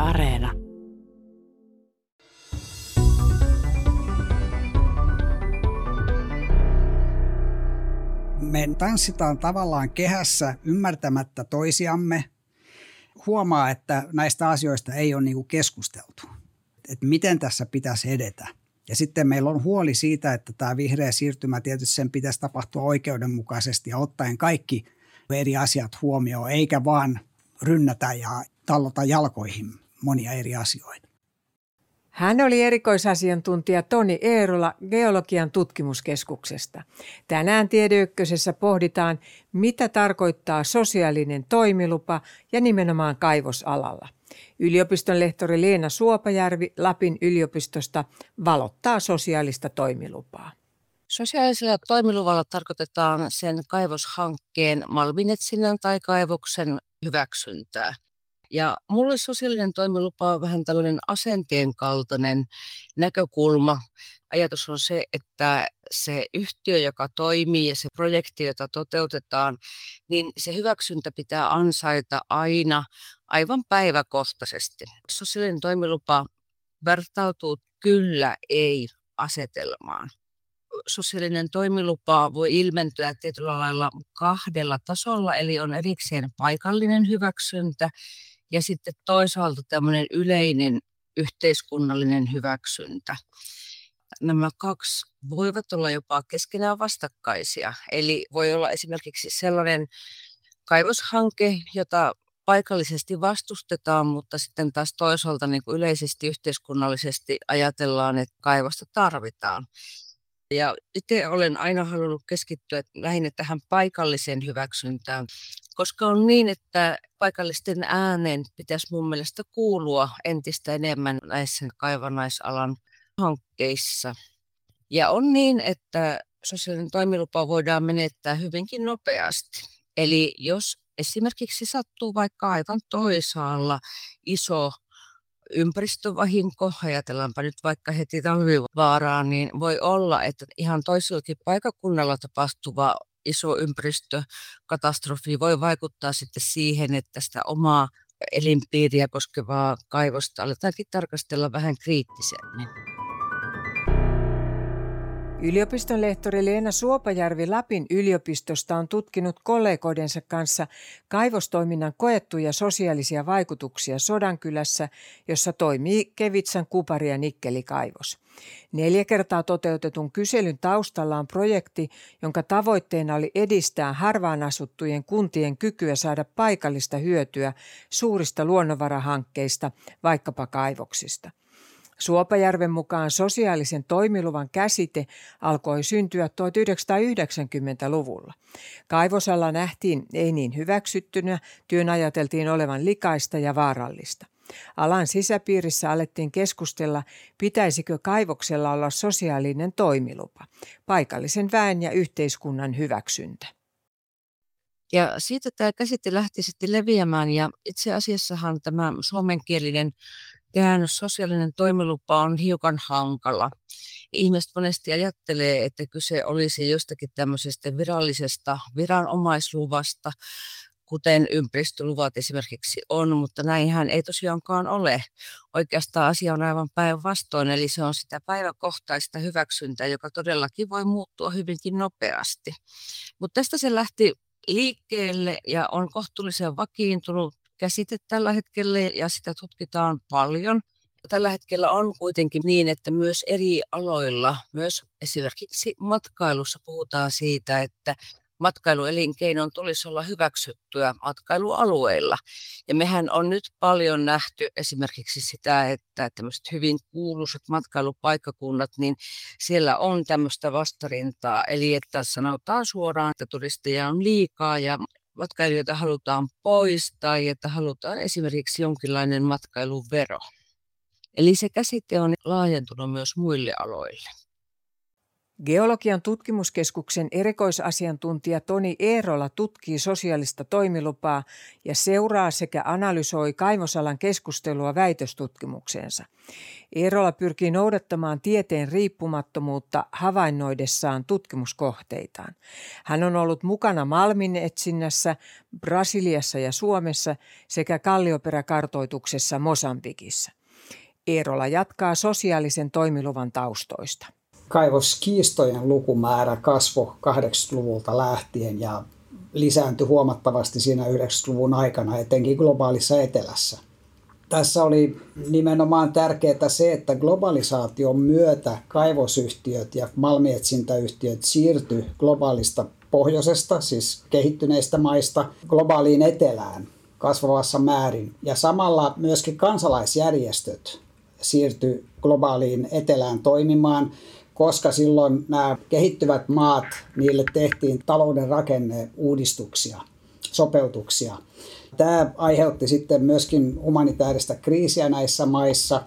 Areena. Me tanssitaan tavallaan kehässä ymmärtämättä toisiamme. Huomaa, että näistä asioista ei ole niinku keskusteltu, että miten tässä pitäisi edetä. Ja sitten meillä on huoli siitä, että tämä vihreä siirtymä tietysti sen pitäisi tapahtua oikeudenmukaisesti ja ottaen kaikki eri asiat huomioon, eikä vaan rynnätä ja tallota jalkoihin monia eri asioita. Hän oli erikoisasiantuntija Toni Eerola Geologian tutkimuskeskuksesta. Tänään Tiede Ykkösessä pohditaan, mitä tarkoittaa sosiaalinen toimilupa ja nimenomaan kaivosalalla. Yliopiston lehtori Leena Suopajärvi Lapin yliopistosta valottaa sosiaalista toimilupaa. Sosiaalisella toimiluvalla tarkoitetaan sen kaivoshankkeen, malminetsinnän tai kaivoksen hyväksyntää. Ja mulle sosiaalinen toimilupa on vähän tällainen asenteen kaltainen näkökulma. Ajatus on se, että se yhtiö, joka toimii ja se projekti, jota toteutetaan, niin se hyväksyntä pitää ansaita aina aivan päiväkohtaisesti. Sosiaalinen toimilupa vertautuu kyllä ei asetelmaan. Sosiaalinen toimilupa voi ilmentyä tietyllä lailla kahdella tasolla, eli on erikseen paikallinen hyväksyntä ja sitten toisaalta tämmöinen yleinen yhteiskunnallinen hyväksyntä. Nämä kaksi voivat olla jopa keskenään vastakkaisia. Eli voi olla esimerkiksi sellainen kaivoshanke, jota paikallisesti vastustetaan, mutta sitten taas toisaalta niin kuin yleisesti yhteiskunnallisesti ajatellaan, että kaivosta tarvitaan. Ja itse olen aina halunnut keskittyä lähinnä tähän paikalliseen hyväksyntään, koska on niin, että paikallisten äänen pitäisi mun mielestä kuulua entistä enemmän näissä kaivannaisalan hankkeissa. Ja on niin, että sosiaalinen toimilupa voidaan menettää hyvinkin nopeasti. Eli jos esimerkiksi sattuu vaikka aivan toisaalla iso ympäristövahinko, ajatellaanpa nyt vaikka heti Talvivaaraa, niin voi olla, että ihan toisellakin paikakunnalla tapahtuva iso ympäristökatastrofi voi vaikuttaa sitten siihen, että sitä omaa elinpiiriä koskevaa kaivosta aletaankin tarkastella vähän kriittisemmin. Yliopiston lehtori Leena Suopajärvi Lapin yliopistosta on tutkinut kollegoidensa kanssa kaivostoiminnan koettuja sosiaalisia vaikutuksia Sodankylässä, jossa toimii Kevitsan kupari- ja nikkelikaivos. 4 kertaa toteutetun kyselyn taustalla on projekti, jonka tavoitteena oli edistää harvaan asuttujen kuntien kykyä saada paikallista hyötyä suurista luonnonvarahankkeista, vaikkapa kaivoksista. Suopajärven mukaan sosiaalisen toimiluvan käsite alkoi syntyä 1990-luvulla. Kaivosala nähtiin ei niin hyväksyttynä, työn ajateltiin olevan likaista ja vaarallista. Alan sisäpiirissä alettiin keskustella, pitäisikö kaivoksella olla sosiaalinen toimilupa, paikallisen väen ja yhteiskunnan hyväksyntä. Ja siitä tämä käsite lähti sitten leviämään ja itse asiassahan tämä suomenkielinen käännös sosiaalinen toimilupa on hiukan hankala. Ihmiset monesti ajattelee, että kyse olisi jostakin tämmöisestä virallisesta viranomaisluvasta, kuten ympäristöluvat esimerkiksi on, mutta näinhän ei tosiaankaan ole. Oikeastaan asia on aivan päinvastoin, eli se on sitä päiväkohtaista hyväksyntää, joka todellakin voi muuttua hyvinkin nopeasti. Mutta tästä se lähti liikkeelle ja on kohtuullisen vakiintunut käsite tällä hetkellä ja sitä tutkitaan paljon. Tällä hetkellä on kuitenkin niin, että myös eri aloilla, myös esimerkiksi matkailussa puhutaan siitä, että matkailuelinkeinon tulisi olla hyväksyttyä matkailualueilla. Ja mehän on nyt paljon nähty esimerkiksi sitä, että tämmöiset hyvin kuuluisat matkailupaikkakunnat, niin siellä on tämmöistä vastarintaa. Eli että sanotaan suoraan, että turisteja on liikaa ja matkailijoita halutaan pois tai että halutaan esimerkiksi jonkinlainen matkailuvero. Eli se käsite on laajentunut myös muille aloille. Geologian tutkimuskeskuksen erikoisasiantuntija Toni Eerola tutkii sosiaalista toimilupaa ja seuraa sekä analysoi kaivosalan keskustelua väitöstutkimukseensa. Eerola pyrkii noudattamaan tieteen riippumattomuutta havainnoidessaan tutkimuskohteitaan. Hän on ollut mukana malminetsinnässä Brasiliassa ja Suomessa sekä kallioperäkartoituksessa Mosambikissa. Eerola jatkaa sosiaalisen toimiluvan taustoista. Kaivoskiistojen lukumäärä kasvoi 80-luvulta lähtien ja lisääntyi huomattavasti siinä 90-luvun aikana, etenkin globaalissa etelässä. Tässä oli nimenomaan tärkeää se, että globalisaation myötä kaivosyhtiöt ja malmietsintäyhtiöt siirtyi globaalista pohjoisesta, siis kehittyneistä maista, globaaliin etelään kasvavassa määrin. Ja samalla myöskin kansalaisjärjestöt siirtyi globaaliin etelään toimimaan, koska silloin nämä kehittyvät maat, niille tehtiin talouden rakenneuudistuksia, sopeutuksia. Tämä aiheutti sitten myöskin humanitaarista kriisiä näissä maissa.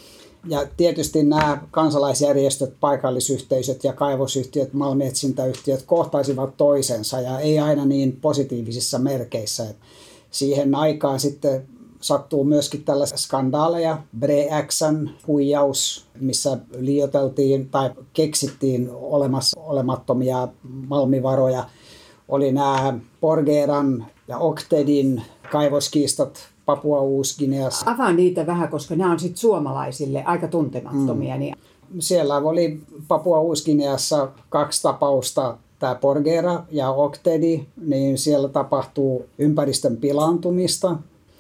Ja tietysti nämä kansalaisjärjestöt, paikallisyhteisöt ja kaivosyhtiöt, malminetsintäyhtiöt kohtaisivat toisensa ja ei aina niin positiivisissa merkeissä. Siihen aikaan sitten sattuu myöskin tällaisia skandaaleja, Bre-X:n huijaus, missä liioiteltiin tai keksittiin olemassa olemattomia malmivaroja. Oli nämä Porgeran ja Oktedin kaivoskiistat Papua Uus-Gineassa. Avaa niitä vähän, koska nämä on sitten suomalaisille aika tuntemattomia. Niin. Siellä oli Papua Uus-Gineassa 2 tapausta, tämä Porgera ja Oktedi, niin siellä tapahtuu ympäristön pilaantumista.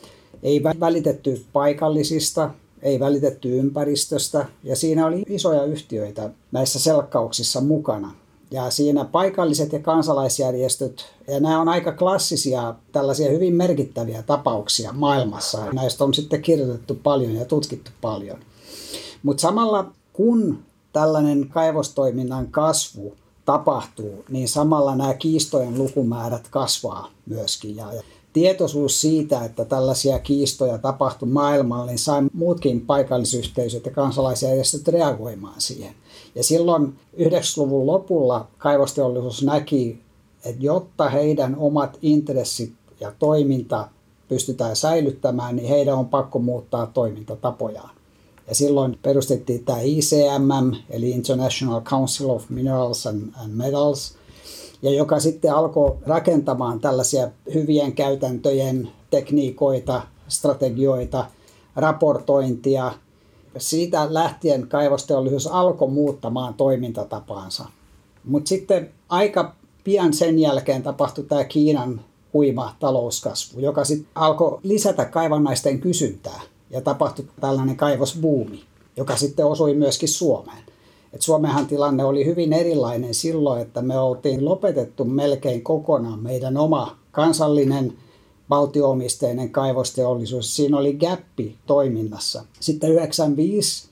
Ei välitetty paikallisista, ei välitetty ympäristöstä ja siinä oli isoja yhtiöitä näissä selkkauksissa mukana. Ja siinä paikalliset ja kansalaisjärjestöt, ja nämä on aika klassisia, tällaisia hyvin merkittäviä tapauksia maailmassa. Näistä on sitten kirjoitettu paljon ja tutkittu paljon. Mutta samalla kun tällainen kaivostoiminnan kasvu tapahtuu, niin samalla nämä kiistojen lukumäärät kasvaa myöskin. Ja tietoisuus siitä, että tällaisia kiistoja tapahtui maailmalla, niin sai muutkin paikallisyhteisöt ja kansalaisjärjestöt reagoimaan siihen. Ja silloin 90-luvun lopulla kaivosteollisuus näki, että jotta heidän omat intressit ja toiminta pystytään säilyttämään, niin heidän on pakko muuttaa toimintatapojaan. Ja silloin perustettiin tämä ICMM, eli International Council of Minerals and Metals, ja joka sitten alkoi rakentamaan tällaisia hyvien käytäntöjen tekniikoita, strategioita, raportointia. Siitä lähtien kaivosteollisuus alkoi muuttamaan toimintatapaansa. Mutta sitten aika pian sen jälkeen tapahtui tämä Kiinan huima talouskasvu, joka sitten alkoi lisätä kaivannaisten kysyntää ja tapahtui tällainen kaivosbuumi, joka sitten osui myöskin Suomeen. Et Suomenhan tilanne oli hyvin erilainen silloin, että me oltiin lopetettu melkein kokonaan meidän oma kansallinen valtio-omisteinen kaivosteollisuus. Siinä oli gäppi toiminnassa. Sitten 1995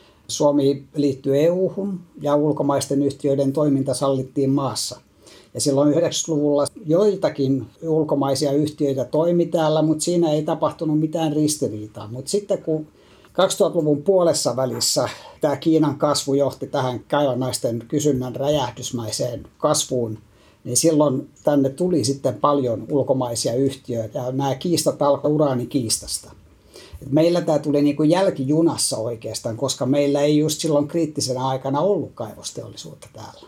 Suomi liittyi EU-hun ja ulkomaisten yhtiöiden toiminta sallittiin maassa. Ja silloin 90-luvulla joitakin ulkomaisia yhtiöitä toimi täällä, mutta siinä ei tapahtunut mitään ristiriitaa. Mutta sitten kun 2000-luvun puolessa välissä tämä Kiinan kasvu johti tähän kaivannaisten kysynnän räjähdysmäiseen kasvuun, niin silloin tänne tuli sitten paljon ulkomaisia yhtiöitä ja nämä kiistat alkoi uraanikiistasta. Meillä tämä tuli niin kuin jälkijunassa oikeastaan, koska meillä ei just silloin kriittisenä aikana ollut kaivosteollisuutta täällä.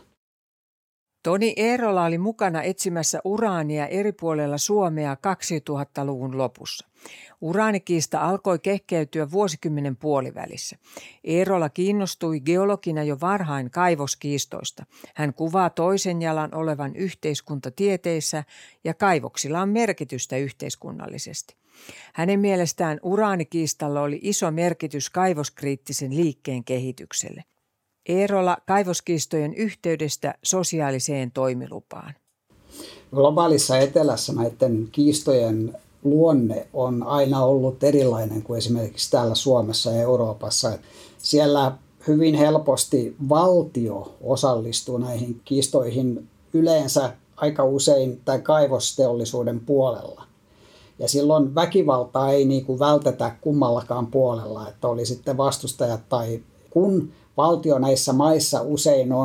Toni Eerola oli mukana etsimässä uraania eri puolella Suomea 2000-luvun lopussa. Uraanikiista alkoi kehkeytyä vuosikymmenen puolivälissä. Eerola kiinnostui geologina jo varhain kaivoskiistoista. Hän kuvaa toisen jalan olevan yhteiskuntatieteissä ja kaivoksilla on merkitystä yhteiskunnallisesti. Hänen mielestään uraanikiistalla oli iso merkitys kaivoskriittisen liikkeen kehitykselle. Eerola kaivoskiistojen yhteydestä sosiaaliseen toimilupaan. Globaalissa etelässä näiden kiistojen luonne on aina ollut erilainen kuin esimerkiksi täällä Suomessa ja Euroopassa. Siellä hyvin helposti valtio osallistuu näihin kiistoihin yleensä aika usein tämän kaivosteollisuuden puolella. Ja silloin väkivaltaa ei niin kuin vältetä kummallakaan puolella, että oli sitten vastustajat tai kun valtio näissä maissa usein on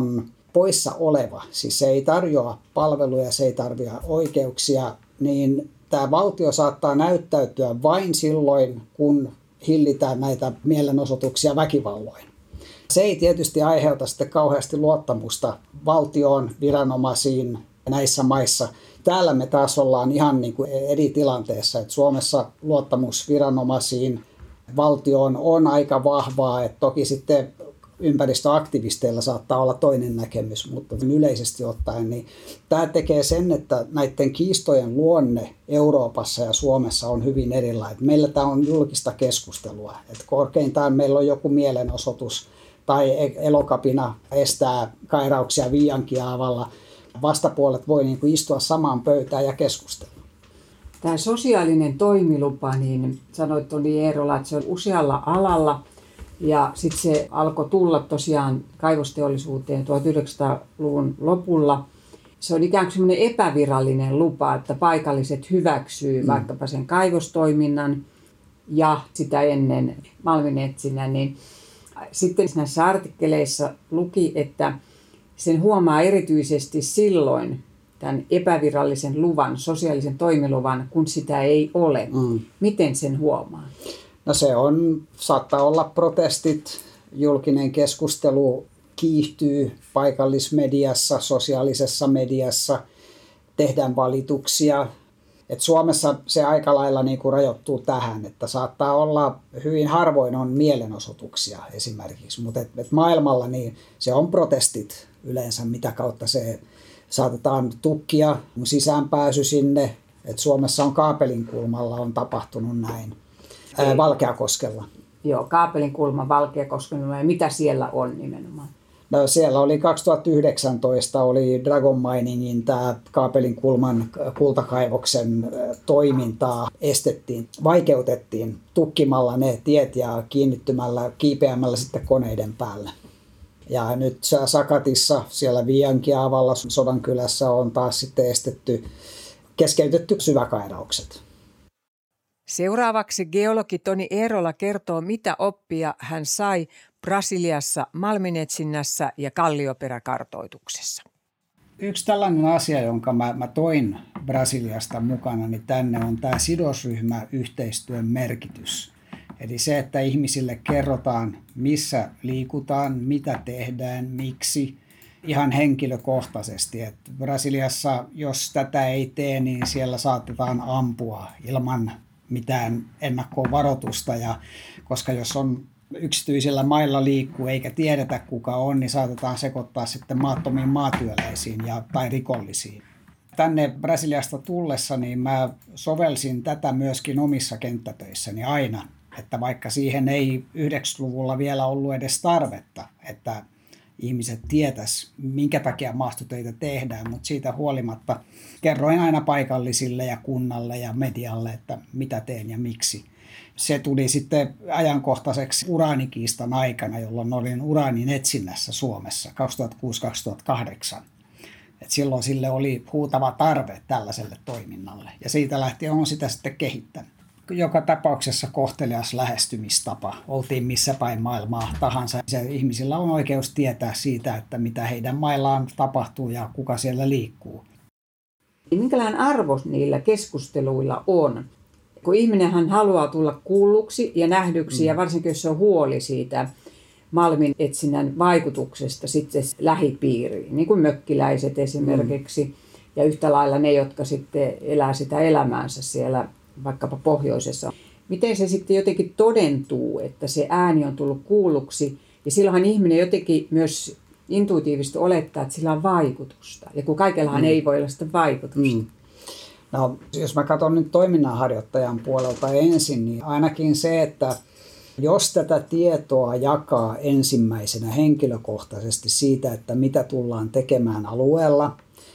poissa oleva, siis se ei tarjoa palveluja, se ei tarjoa oikeuksia, niin tämä valtio saattaa näyttäytyä vain silloin, kun hillitään näitä mielenosoituksia väkivalloin. Se ei tietysti aiheuta sitten kauheasti luottamusta valtioon, viranomaisiin näissä maissa. Täällä me taas ollaan ihan niin kuin eri tilanteessa, että Suomessa luottamus viranomaisiin, valtioon on aika vahvaa, että toki sitten ympäristöaktivisteilla saattaa olla toinen näkemys, mutta yleisesti ottaen niin tämä tekee sen, että näiden kiistojen luonne Euroopassa ja Suomessa on hyvin erilainen. Meillä tämä on julkista keskustelua, että korkeintaan meillä on joku mielenosoitus tai Elokapina estää kairauksia Viiankiaavalla. Vastapuolet voi niin kuin istua samaan pöytään ja keskustella. Tämä sosiaalinen toimilupa, niin sanoit Toni Eerola, että se on usealla alalla. Ja sitten se alkoi tulla tosiaan kaivosteollisuuteen 1900-luvun lopulla. Se on ikään kuin semmoinen epävirallinen lupa, että paikalliset hyväksyy vaikkapa sen kaivostoiminnan ja sitä ennen malminetsinnän. Niin sitten näissä artikkeleissa luki, että sen huomaa erityisesti silloin tämän epävirallisen luvan, sosiaalisen toimiluvan, kun sitä ei ole. Miten sen huomaa? No saattaa olla protestit, julkinen keskustelu kiihtyy paikallismediassa, sosiaalisessa mediassa, tehdään valituksia. Et Suomessa se aika lailla niin kuin rajoittuu tähän, että saattaa olla hyvin harvoin on mielenosoituksia esimerkiksi, mutta et maailmalla niin se on protestit yleensä, mitä kautta se saatetaan tukkia sisäänpääsy sinne. Et Suomessa on Kaapelinkulmalla on tapahtunut näin. Valkeakoskella. Joo, Kaapelinkulma, Valkeakoskella ja mitä siellä on nimenomaan? No, siellä oli 2019 oli Dragon Miningin tämä Kaapelinkulman kultakaivoksen toimintaa estettiin, vaikeutettiin tukkimalla ne tiet ja kiipeämällä sitten koneiden päälle. Ja nyt Sakatissa siellä Viiankiaavalla Sodankylässä on taas sitten keskeytetty syväkairaukset. Seuraavaksi geologi Toni Eerola kertoo, mitä oppia hän sai Brasiliassa malminetsinnässä ja kallioperäkartoituksessa. Yksi tällainen asia, jonka mä toin Brasiliasta mukana, niin tänne on tämä sidosryhmäyhteistyön merkitys. Eli se, että ihmisille kerrotaan, missä liikutaan, mitä tehdään, miksi, ihan henkilökohtaisesti. Et Brasiliassa, jos tätä ei tee, niin siellä saatetaan ampua ilman mitään ennakkovaroitusta, ja koska jos on yksityisillä mailla liikkuu eikä tiedetä kuka on, niin saatetaan sekoittaa sitten maattomiin maatyöläisiin tai rikollisiin. Tänne Brasiliasta tullessa niin mä sovelsin tätä myöskin omissa kenttätöissäni aina, että vaikka siihen ei 90-luvulla vielä ollut edes tarvetta, että ihmiset tietäisi, minkä takia maastotöitä tehdään, mutta siitä huolimatta kerroin aina paikallisille ja kunnalle ja medialle, että mitä teen ja miksi. Se tuli sitten ajankohtaiseksi uraanikiistan aikana, jolloin olin uraanin etsinnässä Suomessa 2006-2008. Et silloin sille oli huutava tarve tällaiselle toiminnalle ja siitä lähtien on sitä sitten kehittänyt. Joka tapauksessa kohtelias lähestymistapa, oltiin missä päin maailmaa tahansa. Ihmisillä on oikeus tietää siitä, että mitä heidän maillaan tapahtuu ja kuka siellä liikkuu. Minkälainen arvo niillä keskusteluilla on? Kun ihminenhän haluaa tulla kuulluksi ja nähdyksi, ja varsinkin jos se on huoli siitä malmin etsinnän vaikutuksesta sitten lähipiiriin, niin kuin mökkiläiset esimerkiksi, ja yhtä lailla ne, jotka sitten elää sitä elämäänsä siellä vaikkapa pohjoisessa. Miten se sitten jotenkin todentuu, että se ääni on tullut kuulluksi, ja silloinhan ihminen jotenkin myös intuitiivisesti olettaa, että sillä on vaikutusta, ja kun kaikellahan ei voi olla sitä vaikutusta. No, jos mä katson nyt toiminnanharjoittajan puolelta ensin, niin ainakin se, että jos tätä tietoa jakaa ensimmäisenä henkilökohtaisesti siitä, että mitä tullaan tekemään alueella,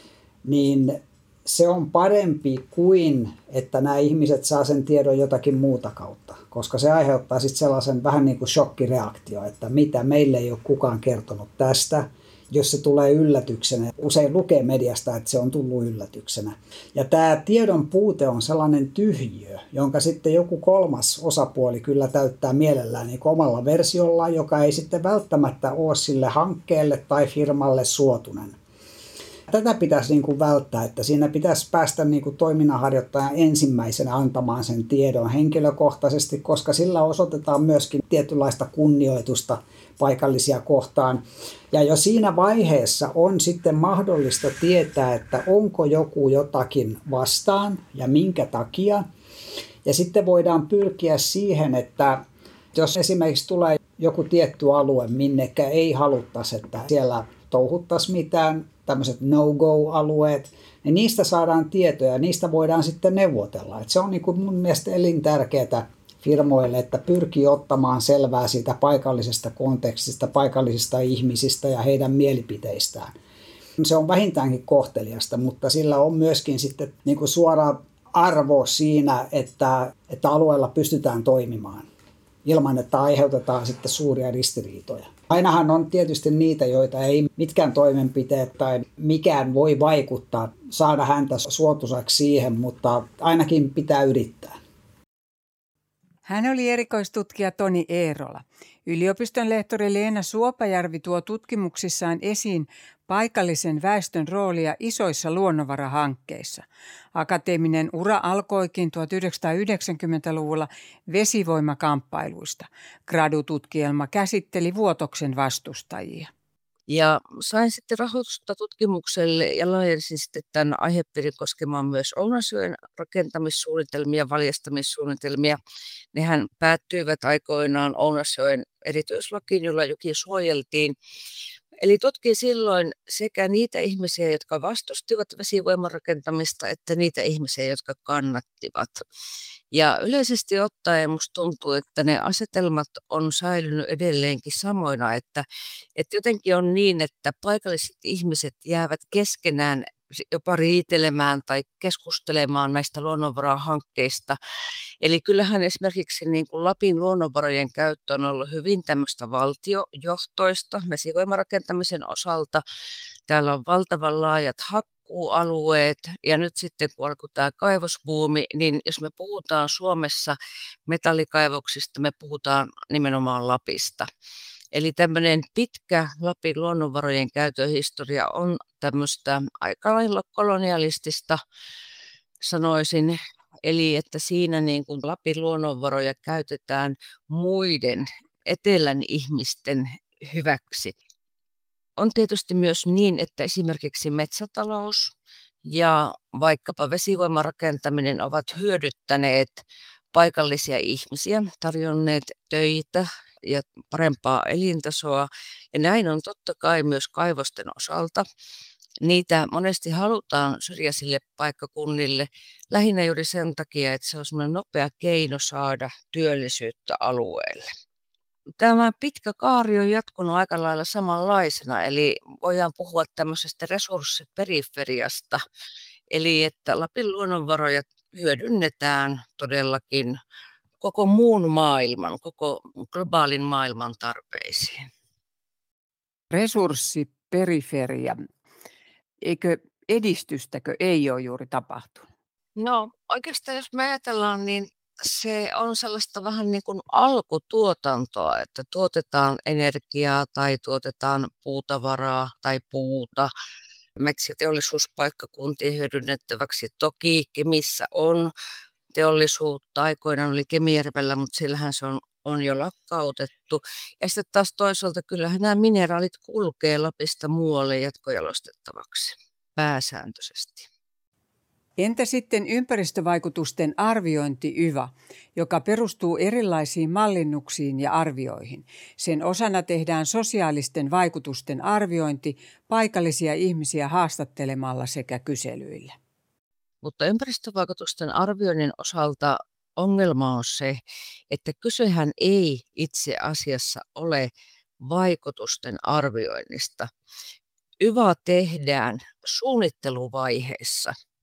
niin se on parempi kuin, että nämä ihmiset saa sen tiedon jotakin muuta kautta, koska se aiheuttaa sitten sellaisen vähän niin kuin shokkireaktio, että mitä meille ei ole kukaan kertonut tästä. jos se tulee yllätyksenä. Usein lukee mediasta, että se on tullut yllätyksenä. Ja tämä tiedon puute on sellainen tyhjiö, jonka sitten joku kolmas osapuoli kyllä täyttää mielellään niin omalla versiolla, joka ei sitten välttämättä ole sille hankkeelle tai firmalle suotuinen. Tätä pitäisi niin kuin välttää, että siinä pitäisi päästä niin kuin toiminnanharjoittajan ensimmäisenä antamaan sen tiedon henkilökohtaisesti, koska sillä osoitetaan myöskin tietynlaista kunnioitusta paikallisia kohtaan. Ja jo siinä vaiheessa on sitten mahdollista tietää, että onko joku jotakin vastaan ja minkä takia. Ja sitten voidaan pyrkiä siihen, että jos esimerkiksi tulee joku tietty alue, minnekä ei haluttaisi, että siellä touhuttaisiin mitään, tämmöiset no-go-alueet, niin niistä saadaan tietoja ja niistä voidaan sitten neuvotella. Et se on niin kuin mun mielestä elintärkeää firmoille, että pyrkii ottamaan selvää siitä paikallisesta kontekstista, paikallisista ihmisistä ja heidän mielipiteistään. Se on vähintäänkin kohteliasta, mutta sillä on myöskin sitten niin kuin suora arvo siinä, että alueella pystytään toimimaan ilman, että aiheutetaan sitten suuria ristiriitoja. Ainahan on tietysti niitä, joita ei mitkään toimenpiteet tai mikään voi vaikuttaa, saada häntä suotuisaksi siihen, mutta ainakin pitää yrittää. Hän oli erikoistutkija Toni Eerola. Yliopiston lehtori Leena Suopajärvi tuo tutkimuksissaan esiin paikallisen väestön roolia isoissa luonnonvarahankkeissa. Akateeminen ura alkoikin 1990-luvulla vesivoimakamppailuista. Gradututkielma käsitteli Vuotoksen vastustajia. Ja sain sitten rahoitusta tutkimukselle ja laajensin sitten tämän aihepiirin koskemaan myös Ounasjoen rakentamissuunnitelmia, valjastamissuunnitelmia. Nehän päättyivät aikoinaan Ounasjoen erityislakiin, jolla joki suojeltiin. Eli tutkin silloin sekä niitä ihmisiä, jotka vastustivat vesivoiman rakentamista, että niitä ihmisiä, jotka kannattivat. Ja yleisesti ottaen musta tuntuu, että ne asetelmat on säilynyt edelleenkin samoina, että jotenkin on niin, että paikalliset ihmiset jäävät keskenään jopa riitelemään tai keskustelemaan näistä luonnonvarahankkeista. Eli kyllähän esimerkiksi niin kuin Lapin luonnonvarojen käyttö on ollut hyvin tämmöistä valtiojohtoista vesivoimarakentamisen osalta. Täällä on valtavan laajat hakkuualueet ja nyt sitten kun alkoi tämä kaivosbuumi, niin jos me puhutaan Suomessa metallikaivoksista, me puhutaan nimenomaan Lapista. Eli tämmöinen pitkä Lapin luonnonvarojen käytön historia on tämmöistä aika lailla kolonialistista, sanoisin. Eli että siinä niin kuin Lapin luonnonvaroja käytetään muiden etelän ihmisten hyväksi. On tietysti myös niin, että esimerkiksi metsätalous ja vaikkapa vesivoimarakentaminen ovat hyödyttäneet paikallisia ihmisiä, tarjonneet töitä ja parempaa elintasoa. Ja näin on totta kai myös kaivosten osalta. Niitä monesti halutaan syrjäisille paikkakunnille lähinnä juuri sen takia, että se on semmoinen nopea keino saada työllisyyttä alueelle. Tämä pitkä kaari on jatkunut aika lailla samanlaisena, eli voidaan puhua tämmöisestä resurssiperiferiasta, eli että Lapin luonnonvaroja hyödynnetään todellakin koko muun maailman, koko globaalin maailman tarpeisiin. Resurssiperiferia. Eikö edistystäkö ei ole juuri tapahtunut? No oikeastaan jos me ajatellaan, niin se on sellaista vähän niin kuin alkutuotantoa, että tuotetaan energiaa tai tuotetaan puutavaraa tai puuta metsäteollisuuspaikkakuntien hyödynnettäväksi. Toki Kemissä on teollisuutta, aikoinaan oli Kemijärvellä, mutta sillähän se on jo lakkautettu. Ja sitten taas toisaalta kyllähän nämä mineraalit kulkee Lapista muualle jatkojalostettavaksi pääsääntöisesti. Entä sitten ympäristövaikutusten arviointi YVA, joka perustuu erilaisiin mallinnuksiin ja arvioihin? Sen osana tehdään sosiaalisten vaikutusten arviointi paikallisia ihmisiä haastattelemalla sekä kyselyillä. Mutta ympäristövaikutusten arvioinnin osalta ongelma on se, että kysehän ei itse asiassa ole vaikutusten arvioinnista. YVA tehdään suunnitteluvaiheessa.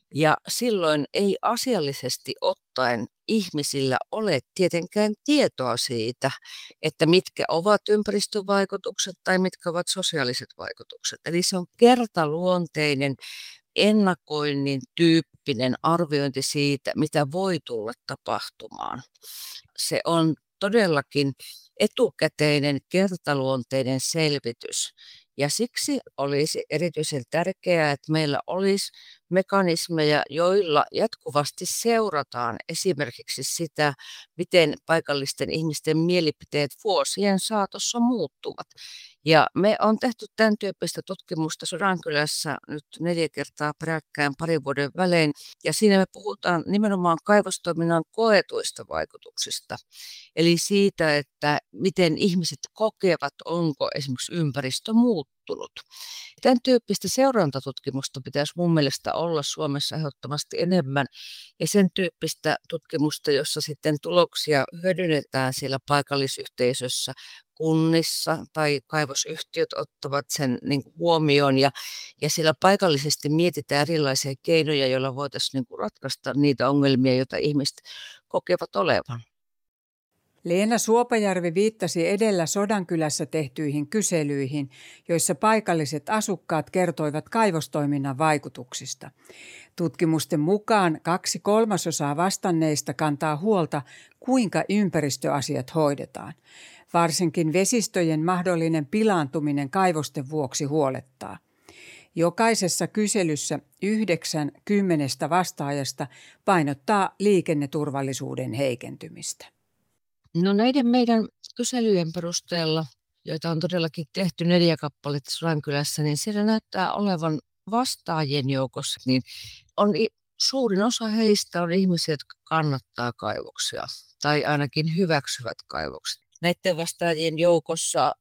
Ja silloin ei asiallisesti ottaen ihmisillä ole tietenkään tietoa siitä, että mitkä ovat ympäristövaikutukset tai mitkä ovat sosiaaliset vaikutukset. Eli se on kertaluonteinen ennakoinnin tyyppinen arviointi siitä, mitä voi tulla tapahtumaan. Se on todellakin etukäteinen kertaluonteinen selvitys. Ja siksi olisi erityisen tärkeää, että meillä olisi mekanismeja, joilla jatkuvasti seurataan esimerkiksi sitä, miten paikallisten ihmisten mielipiteet vuosien saatossa muuttuvat. Ja me on tehty tämän tyyppistä tutkimusta Sodankylässä nyt 4 kertaa peräkkäin 2 vuoden välein. Ja siinä me puhutaan nimenomaan kaivostoiminnan koetuista vaikutuksista. Eli siitä, että miten ihmiset kokevat, onko esimerkiksi ympäristö muuttunut. Tämän tyyppistä seurantatutkimusta pitäisi mun mielestä olla Suomessa ehdottomasti enemmän. Ja sen tyyppistä tutkimusta, jossa sitten tuloksia hyödynnetään siellä paikallisyhteisössä, kunnissa tai kaivosyhtiöt ottavat sen niin kuin huomioon ja siellä paikallisesti mietitään erilaisia keinoja, joilla voitaisiin niin kuin ratkaista niitä ongelmia, joita ihmiset kokevat olevan. Leena Suopajärvi viittasi edellä Sodankylässä tehtyihin kyselyihin, joissa paikalliset asukkaat kertoivat kaivostoiminnan vaikutuksista. Tutkimusten mukaan 2/3 vastanneista kantaa huolta, kuinka ympäristöasiat hoidetaan. Varsinkin vesistöjen mahdollinen pilaantuminen kaivosten vuoksi huolettaa. Jokaisessa kyselyssä 9/10 vastaajasta painottaa liikenneturvallisuuden heikentymistä. No näiden meidän kyselyjen perusteella, joita on todellakin tehty 4 kappaletta Sodankylässä, niin siellä näyttää olevan vastaajien joukossa, niin suurin osa heistä on ihmisiä, jotka kannattaa kaivoksia tai ainakin hyväksyvät kaivokset. Näiden vastaajien joukossa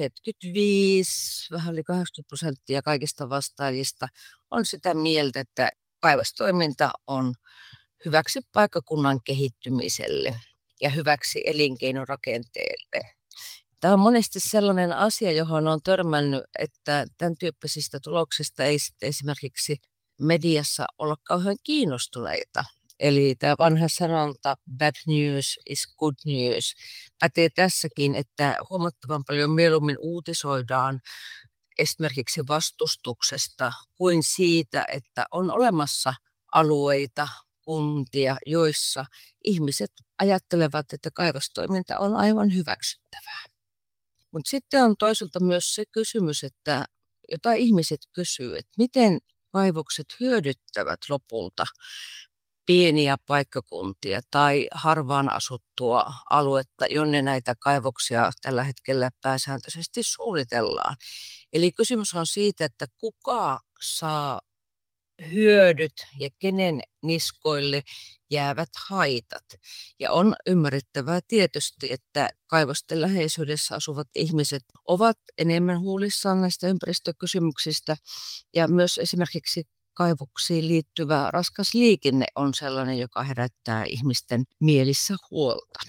75, vähän yli 80% kaikista vastaajista on sitä mieltä, että kaivostoiminta on hyväksi paikkakunnan kehittymiselle ja hyväksi elinkeinorakenteelle. Tämä on monesti sellainen asia, johon on törmännyt, että tämän tyyppisistä tuloksista ei sitten esimerkiksi mediassa olla kauhean kiinnostuneita. Eli tämä vanha sanonta bad news is good news pätee tässäkin, että huomattavan paljon mieluummin uutisoidaan esimerkiksi vastustuksesta kuin siitä, että on olemassa alueita, kuntia, joissa ihmiset ajattelevat, että kaivostoiminta on aivan hyväksyttävää. Mutta sitten on toisaalta myös se kysymys, että jota ihmiset kysyy, että miten kaivokset hyödyttävät lopulta pieniä paikkakuntia tai harvaan asuttua aluetta, jonne näitä kaivoksia tällä hetkellä pääsääntöisesti suunnitellaan. Eli kysymys on siitä, että kuka saa hyödyt ja kenen niskoille jäävät haitat. Ja on ymmärrettävää tietysti, että kaivosten läheisyydessä asuvat ihmiset ovat enemmän huolissaan näistä ympäristökysymyksistä ja myös esimerkiksi kaivoksiin liittyvä raskas liikenne on sellainen, joka herättää ihmisten mielissä huolta.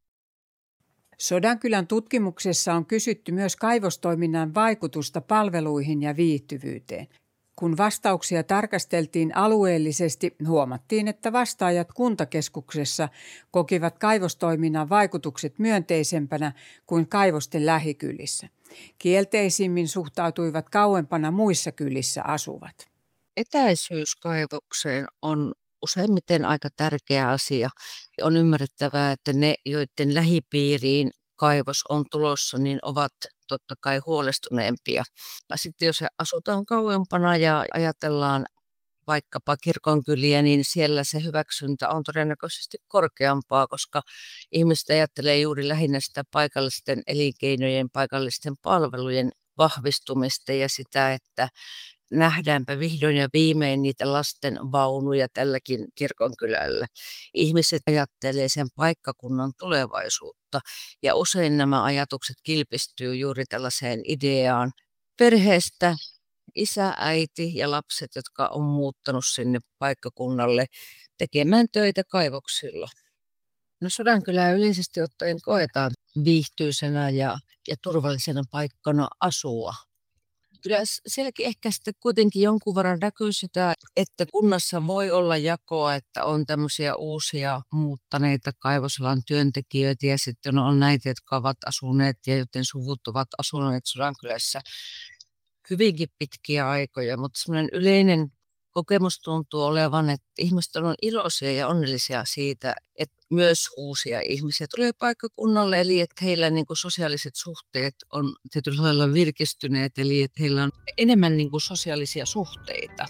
Sodankylän tutkimuksessa on kysytty myös kaivostoiminnan vaikutusta palveluihin ja viihtyvyyteen. Kun vastauksia tarkasteltiin alueellisesti, huomattiin, että vastaajat kuntakeskuksessa kokivat kaivostoiminnan vaikutukset myönteisempänä kuin kaivosten lähikylissä. Kielteisimmin suhtautuivat kauempana muissa kylissä asuvat. Etäisyys kaivokseen on useimmiten aika tärkeä asia. On ymmärrettävää, että ne, joiden lähipiiriin kaivos on tulossa, niin ovat totta kai huolestuneempia. Sitten jos asutaan kauempana ja ajatellaan vaikkapa kirkonkyliä, niin siellä se hyväksyntä on todennäköisesti korkeampaa, koska ihmiset ajattelee juuri lähinnä sitä paikallisten elinkeinojen, paikallisten palvelujen vahvistumista ja sitä, että nähdäänpä vihdoin ja viimein niitä lasten vaunuja tälläkin kirkonkylällä. Ihmiset ajattelee sen paikkakunnan tulevaisuutta ja usein nämä ajatukset kilpistyy juuri tällaiseen ideaan perheestä, isä, äiti ja lapset, jotka on muuttanut sinne paikkakunnalle tekemään töitä kaivoksilla. No Sodankylää yleisesti ottaen koetaan viihtyisenä ja turvallisena paikkana asua. Kyllä sielläkin ehkä sitten kuitenkin jonkun verran näkyy sitä, että kunnassa voi olla jakoa, että on tämmöisiä uusia muuttaneita kaivosalan työntekijöitä ja sitten on näitä, jotka ovat asuneet ja joten suvut ovat asuneet Sodankylässä hyvinkin pitkiä aikoja, mutta semmoinen yleinen kokemus tuntuu olevan, että ihmiset on iloisia ja onnellisia siitä, että myös uusia ihmisiä tulee paikkakunnalle, eli että heillä niin kuin sosiaaliset suhteet on tietyllä lailla virkistyneet, eli että heillä on enemmän niin kuin sosiaalisia suhteita.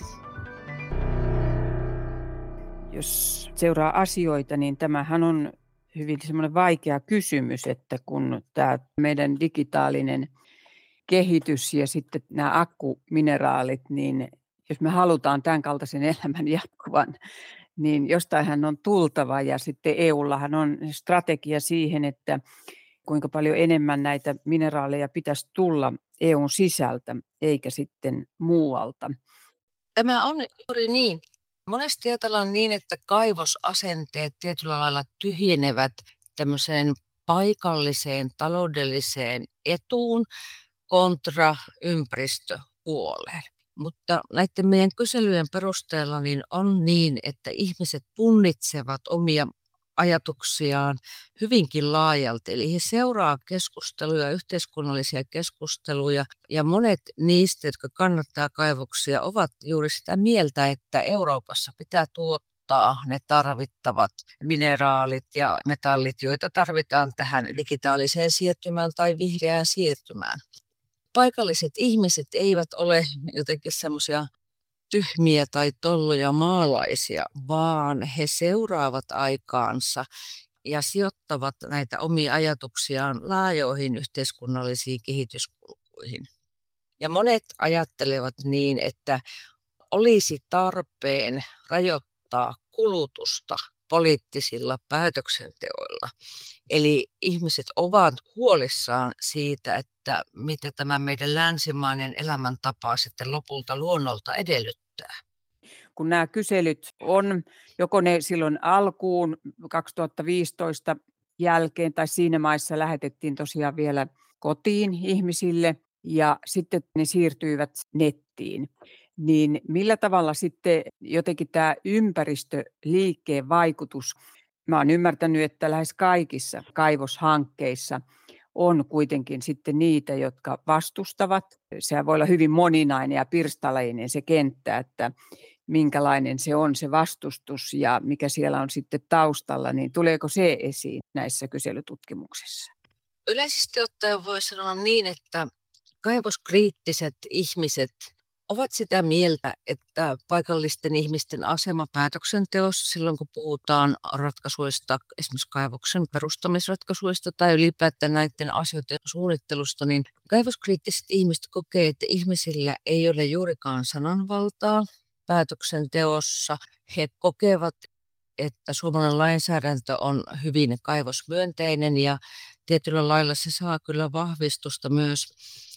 Jos seuraa asioita, niin tämähän on hyvin semmoinen vaikea kysymys, että kun tämä meidän digitaalinen kehitys ja sitten nämä akkumineraalit, niin jos me halutaan tämän kaltaisen elämän jatkuvan, niin jostainhan on tultava ja sitten EUllahan on strategia siihen, että kuinka paljon enemmän näitä mineraaleja pitäisi tulla EUn sisältä eikä sitten muualta. Tämä on juuri niin. Monesti ajatellaan niin, että kaivosasenteet tietyllä lailla tyhjenevät tämmöiseen paikalliseen taloudelliseen etuun kontra ympäristöpuoleen. Mutta näiden meidän kyselyjen perusteella niin on niin, että ihmiset punnitsevat omia ajatuksiaan hyvinkin laajalti. Eli he seuraa keskusteluja, yhteiskunnallisia keskusteluja ja monet niistä, jotka kannattaa kaivoksia, ovat juuri sitä mieltä, että Euroopassa pitää tuottaa ne tarvittavat mineraalit ja metallit, joita tarvitaan tähän digitaaliseen siirtymään tai vihreään siirtymään. Paikalliset ihmiset eivät ole jotenkin semmoisia tyhmiä tai tolloja maalaisia, vaan he seuraavat aikaansa ja sijoittavat näitä omia ajatuksiaan laajoihin yhteiskunnallisiin kehityskulkuihin. Ja monet ajattelevat niin, että olisi tarpeen rajoittaa kulutusta poliittisilla päätöksenteoilla. Eli ihmiset ovat huolissaan siitä, että mitä tämä meidän länsimainen elämäntapa sitten lopulta luonnolta edellyttää. Kun nämä kyselyt on, joko ne silloin alkuun 2015 jälkeen tai siinä maissa lähetettiin tosiaan vielä kotiin ihmisille ja sitten ne siirtyivät nettiin. Niin millä tavalla sitten jotenkin tämä ympäristöliikkeen vaikutus, mä oon ymmärtänyt, että lähes kaikissa kaivoshankkeissa on kuitenkin sitten niitä, jotka vastustavat. Se voi olla hyvin moninainen ja pirstaleinen se kenttä, että minkälainen se on se vastustus ja mikä siellä on sitten taustalla, niin tuleeko se esiin näissä kyselytutkimuksissa? Yleisesti ottaen voi sanoa niin, että kaivoskriittiset ihmiset ovat sitä mieltä, että paikallisten ihmisten asema päätöksenteossa silloin, kun puhutaan ratkaisuista, esimerkiksi kaivoksen perustamisratkaisuista tai ylipäätään näiden asioiden suunnittelusta, niin kaivoskriittiset ihmiset kokee, että ihmisillä ei ole juurikaan sananvaltaa päätöksenteossa. He kokevat, että suomalainen lainsäädäntö on hyvin kaivosmyönteinen ja tietyllä lailla se saa kyllä vahvistusta myös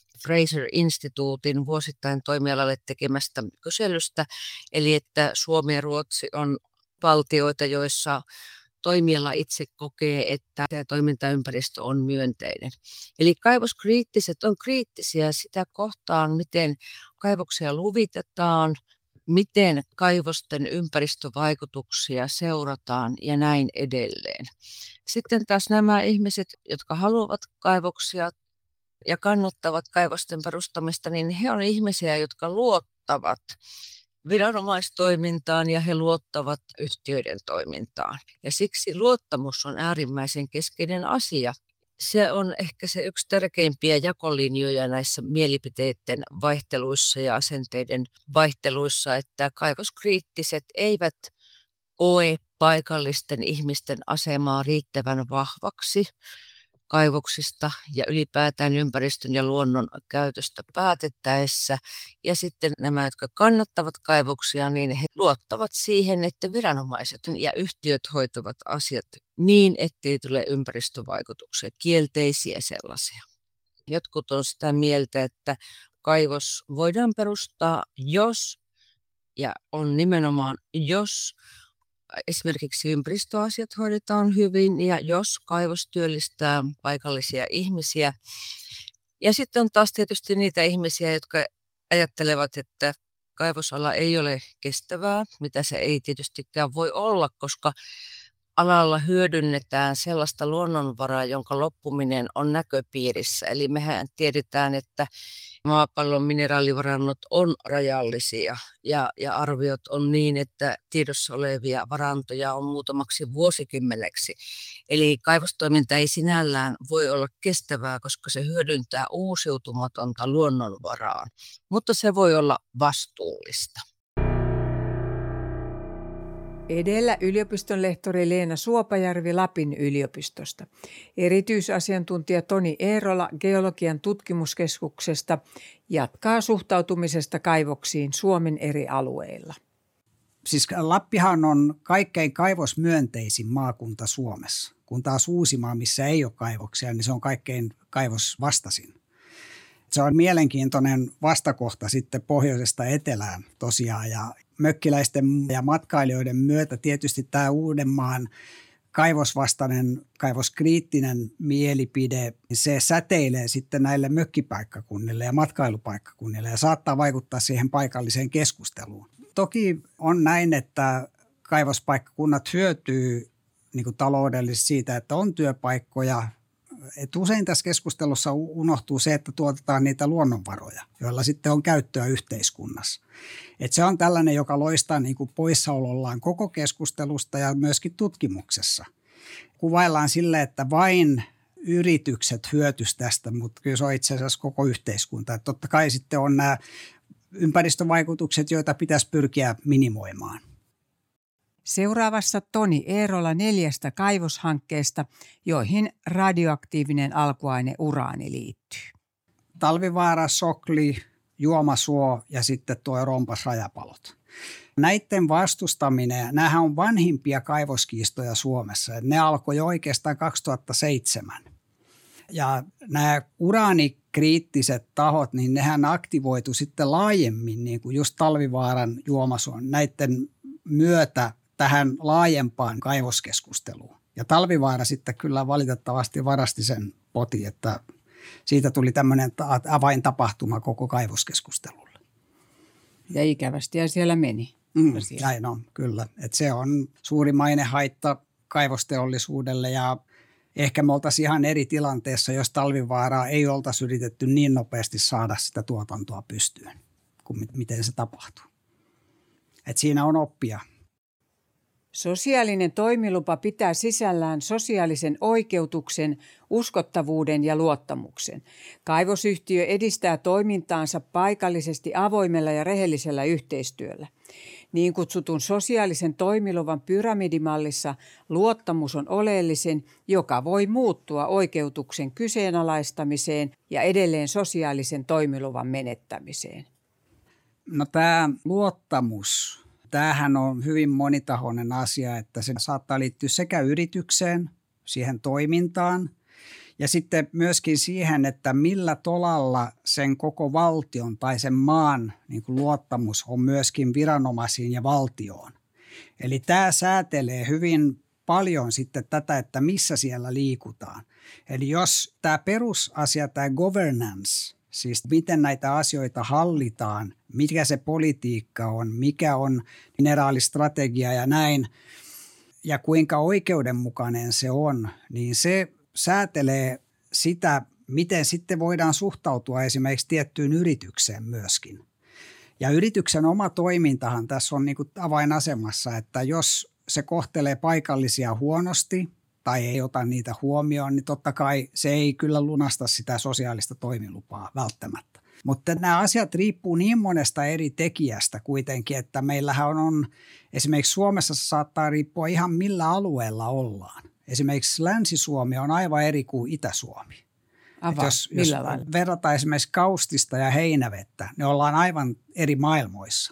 Fraser-instituutin vuosittain toimialalle tekemästä kyselystä, eli että Suomi ja Ruotsi on valtioita, joissa toimiala itse kokee, että toimintaympäristö on myönteinen. Eli kaivoskriittiset on kriittisiä sitä kohtaan, miten kaivoksia luvitetaan, miten kaivosten ympäristövaikutuksia seurataan ja näin edelleen. Sitten taas nämä ihmiset, jotka haluavat kaivoksia ja kannattavat kaivosten perustamista, niin he on ihmisiä, jotka luottavat viranomaistoimintaan ja he luottavat yhtiöiden toimintaan. Ja siksi luottamus on äärimmäisen keskeinen asia. Se on ehkä se yksi tärkeimpiä jakolinjoja näissä mielipiteiden vaihteluissa ja asenteiden vaihteluissa, että kaivoskriittiset eivät koe paikallisten ihmisten asemaa riittävän vahvaksi kaivoksista ja ylipäätään ympäristön ja luonnon käytöstä päätettäessä. Ja sitten nämä, jotka kannattavat kaivoksia, niin he luottavat siihen, että viranomaiset ja yhtiöt hoitavat asiat niin, ettei tule ympäristövaikutuksia, kielteisiä sellaisia. Jotkut on sitä mieltä, että kaivos voidaan perustaa, jos, ja on nimenomaan jos, esimerkiksi ympäristöasiat hoidetaan hyvin ja jos kaivos työllistää paikallisia ihmisiä. Ja sitten on taas tietysti niitä ihmisiä, jotka ajattelevat, että kaivosala ei ole kestävää, mitä se ei tietystikään voi olla, koska alalla hyödynnetään sellaista luonnonvaraa, jonka loppuminen on näköpiirissä. Eli mehän tiedetään, että maapallon mineraalivarannot on rajallisia ja arviot on niin, että tiedossa olevia varantoja on muutamaksi vuosikymmeneksi. Eli kaivostoiminta ei sinällään voi olla kestävää, koska se hyödyntää uusiutumatonta luonnonvaraa, mutta se voi olla vastuullista. Edellä yliopiston lehtori Leena Suopajärvi Lapin yliopistosta. Erityisasiantuntija Toni Eerola Geologian tutkimuskeskuksesta jatkaa suhtautumisesta kaivoksiin Suomen eri alueilla. Siis Lappihan on kaikkein kaivosmyönteisin maakunta Suomessa, kun taas Uusimaa, missä ei ole kaivoksia, niin se on kaikkein kaivosvastaisin. Se on mielenkiintoinen vastakohta sitten pohjoisesta etelään tosiaan, ja mökkiläisten ja matkailijoiden myötä tietysti tämä Uudenmaan kaivosvastainen, kaivoskriittinen mielipide, se säteilee sitten näille mökkipaikkakunnille ja matkailupaikkakunnille ja saattaa vaikuttaa siihen paikalliseen keskusteluun. Toki on näin, että kaivospaikkakunnat hyötyy niin kuin taloudellisesti siitä, että on työpaikkoja. Et usein tässä keskustelussa unohtuu se, että tuotetaan niitä luonnonvaroja, joilla sitten on käyttöä yhteiskunnassa. Et se on tällainen, joka loistaa niin kuin poissaolollaan koko keskustelusta ja myöskin tutkimuksessa. Kuvaillaan sille, että vain yritykset hyötyisivät tästä, mutta kyllä se on itse asiassa koko yhteiskunta. Et totta kai sitten on nämä ympäristövaikutukset, joita pitäisi pyrkiä minimoimaan. Seuraavassa Toni Eerola 4 kaivoshankkeesta, joihin radioaktiivinen alkuaine uraani liittyy. Talvivaara, Sokli, Juomasuo ja sitten tuo Rompas rajapalot. Näiden vastustaminen, nämähän on vanhimpia kaivoskiistoja Suomessa. Ne alkoi jo oikeastaan 2007. Ja nämä uraanikriittiset tahot, niin nehän aktivoitu sitten laajemmin, niin kuin just Talvivaaran, Juomasuon, näiden myötä tähän laajempaan kaivoskeskusteluun. Ja Talvivaara sitten kyllä valitettavasti varasti sen potin, että siitä tuli tämmöinen avaintapahtuma koko kaivoskeskustelulle. Ja ikävästi ja siellä meni. Näin on, kyllä. Et se on suuri mainehaitta kaivosteollisuudelle ja ehkä me oltaisiin ihan eri tilanteessa, jos Talvivaaraa ei oltaisi yritetty niin nopeasti saada sitä tuotantoa pystyyn, kuin miten se tapahtuu. Et siinä on oppia. Sosiaalinen toimilupa pitää sisällään sosiaalisen oikeutuksen, uskottavuuden ja luottamuksen. Kaivosyhtiö edistää toimintaansa paikallisesti avoimella ja rehellisellä yhteistyöllä. Niin kutsutun sosiaalisen toimiluvan pyramidimallissa luottamus on oleellisen, joka voi muuttua oikeutuksen kyseenalaistamiseen ja edelleen sosiaalisen toimiluvan menettämiseen. No tämä luottamus. Tämähän on hyvin monitahoinen asia, että se saattaa liittyä sekä yritykseen, siihen toimintaan ja sitten myöskin siihen, että millä tolalla sen koko valtion tai sen maan niin kuin luottamus on myöskin viranomaisiin ja valtioon. Eli tämä säätelee hyvin paljon sitten tätä, että missä siellä liikutaan. Eli jos tämä perusasia, tämä governance, siis miten näitä asioita hallitaan, mikä se politiikka on, mikä on mineraalistrategia ja näin, ja kuinka oikeudenmukainen se on, niin se säätelee sitä, miten sitten voidaan suhtautua esimerkiksi tiettyyn yritykseen myöskin. Ja yrityksen oma toimintahan tässä on niin kuin avainasemassa, että jos se kohtelee paikallisia huonosti tai ei ota niitä huomioon, niin totta kai se ei kyllä lunasta sitä sosiaalista toimilupaa välttämättä. Mutta nämä asiat riippuu niin monesta eri tekijästä kuitenkin, että meillähän on esimerkiksi Suomessa se saattaa riippua ihan millä alueella ollaan. Esimerkiksi Länsi-Suomi on aivan eri kuin Itä-Suomi. Jos verrataan esimerkiksi kaustista ja heinävettä, ne ollaan aivan eri maailmoissa.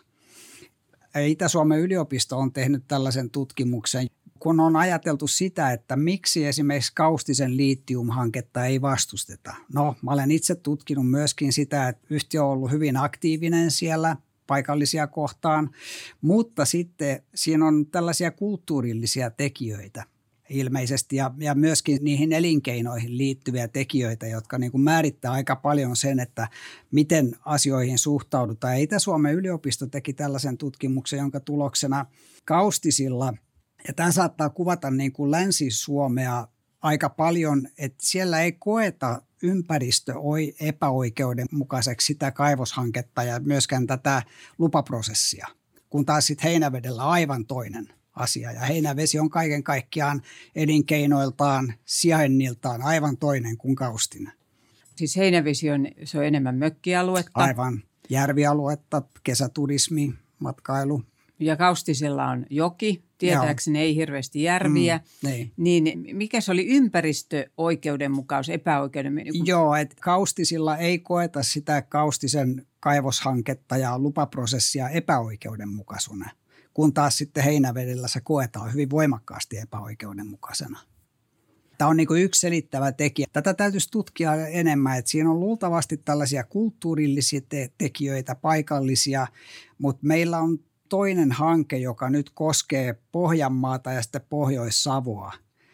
Itä-Suomen yliopisto on tehnyt tällaisen tutkimuksen, kun on ajateltu sitä, että miksi esimerkiksi kaustisen litium-hanketta ei vastusteta. No, mä olen itse tutkinut myöskin sitä, että yhtiö on ollut hyvin aktiivinen siellä paikallisia kohtaan, mutta sitten siinä on tällaisia kulttuurillisia tekijöitä. ilmeisesti ja myöskin niihin elinkeinoihin liittyviä tekijöitä, jotka niin kuin määrittää aika paljon sen, että miten asioihin suhtaudutaan. Itä-Suomen yliopisto teki tällaisen tutkimuksen, jonka tuloksena Kaustisilla, ja tämä saattaa kuvata niin kuin Länsi-Suomea aika paljon, että siellä ei koeta ympäristö epäoikeudenmukaiseksi sitä kaivoshanketta ja myöskään tätä lupaprosessia, kun taas sitten Heinävedellä aivan toinen asia. Ja Heinävesi on kaiken kaikkiaan elinkeinoiltaan, sijainniltaan aivan toinen kuin Kaustinen. Siis Heinävesi se on enemmän mökkialuetta. Aivan. Järvialuetta, kesäturismi, matkailu. Ja Kaustisella on joki, tietääkseni ei hirveästi järviä. Niin mikä se oli ympäristöoikeudenmukaisuus, epäoikeudenmukaisuus? Joo, että Kaustisilla ei koeta sitä Kaustisen kaivoshanketta ja lupaprosessia epäoikeudenmukaisena, kun taas sitten Heinävedellä se koetaan hyvin voimakkaasti epäoikeudenmukaisena. Tämä on niin kuin yksi selittävä tekijä. Tätä täytyisi tutkia enemmän, että siinä on luultavasti tällaisia kulttuurillisia tekijöitä, paikallisia, mutta meillä on toinen hanke, joka nyt koskee Pohjanmaata ja sitten Pohjois-Savoa.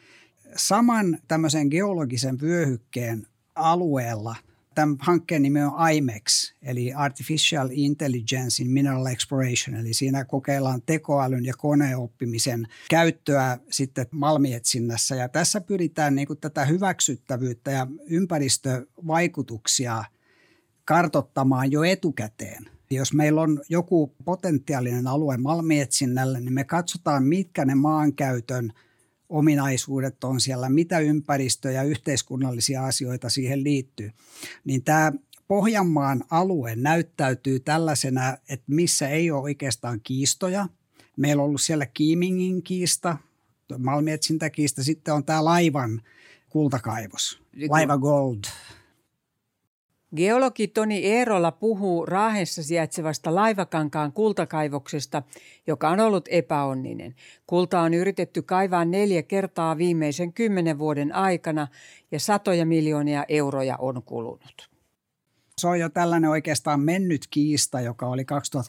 Saman tämmöisen geologisen vyöhykkeen alueella, tämän hankkeen nimi on IMEX, eli Artificial Intelligence in Mineral Exploration, eli siinä kokeillaan tekoälyn ja koneoppimisen käyttöä sitten malmietsinnässä. Ja tässä pyritään niin kuin tätä hyväksyttävyyttä ja ympäristövaikutuksia kartoittamaan jo etukäteen. Jos meillä on joku potentiaalinen alue malmietsinnällä, niin me katsotaan, mitkä ne maankäytön ominaisuudet on siellä, mitä ympäristö- ja yhteiskunnallisia asioita siihen liittyy. Niin tämä Pohjanmaan alue näyttäytyy tällaisena, että missä ei ole oikeastaan kiistoja. Meillä on ollut siellä Kiimingin kiista, malmietsintäkiista, sitten on tämä Laivan kultakaivos, Laiva Gold. Geologi Toni Eerola puhuu Raahessa sijaitsevasta Laivakankaan kultakaivoksesta, joka on ollut epäonninen. Kulta on yritetty kaivaa 4 kertaa viimeisen 10 vuoden aikana ja satoja miljoonia euroja on kulunut. Se on jo tällainen oikeastaan mennyt kiista, joka oli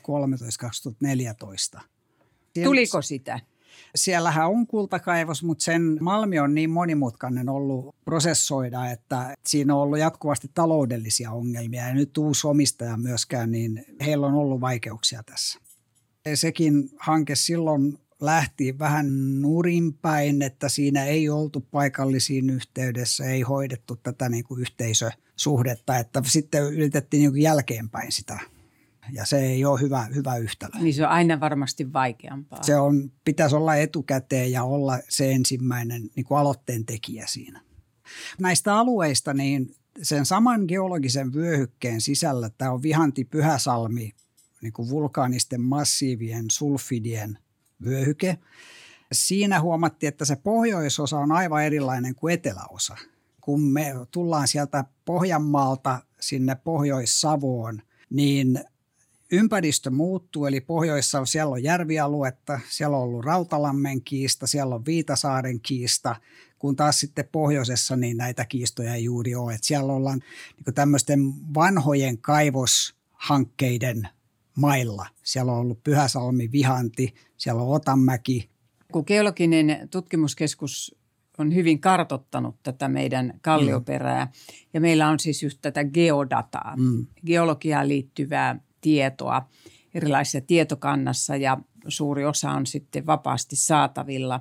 2013-2014. Tuliko sitä? Siellähän on kultakaivos, mutta sen malmi on niin monimutkainen ollut prosessoida, että siinä on ollut jatkuvasti taloudellisia ongelmia. Ja nyt uusi omistaja myöskään, niin heillä on ollut vaikeuksia tässä. Ja sekin hanke silloin lähti vähän nurinpäin, että siinä ei oltu paikallisiin yhteydessä, ei hoidettu tätä niin kuin yhteisösuhdetta, että sitten yritettiin niin kuin jälkeenpäin sitä. Ja se ei ole hyvä yhtälö. Niin se on aina varmasti vaikeampaa. Pitäisi olla etukäteen ja olla se ensimmäinen niin kuin aloitteen tekijä siinä. Näistä alueista niin sen saman geologisen vyöhykkeen sisällä tämä on Vihanti-Pyhäsalmi, niin kuin vulkaanisten massiivien sulfidien vyöhyke. Siinä huomattiin, että se pohjoisosa on aivan erilainen kuin eteläosa. Kun me tullaan sieltä Pohjanmaalta sinne Pohjois-Savoon, niin ympäristö muuttuu, eli pohjoissa siellä on järvialuetta, siellä on ollut Rautalammen kiista, siellä on Viitasaaren kiista, kun taas sitten pohjoisessa niin näitä kiistoja ei juuri ole. Että siellä ollaan niin tämmöisten vanhojen kaivoshankkeiden mailla. Siellä on ollut Pyhäsalmi, Vihanti, siellä on Otanmäki. Kun geologinen tutkimuskeskus on hyvin kartoittanut tätä meidän kallioperää ja meillä on siis just tätä geodataa, geologiaan liittyvää tietoa erilaisissa tietokannassa ja suuri osa on sitten vapaasti saatavilla,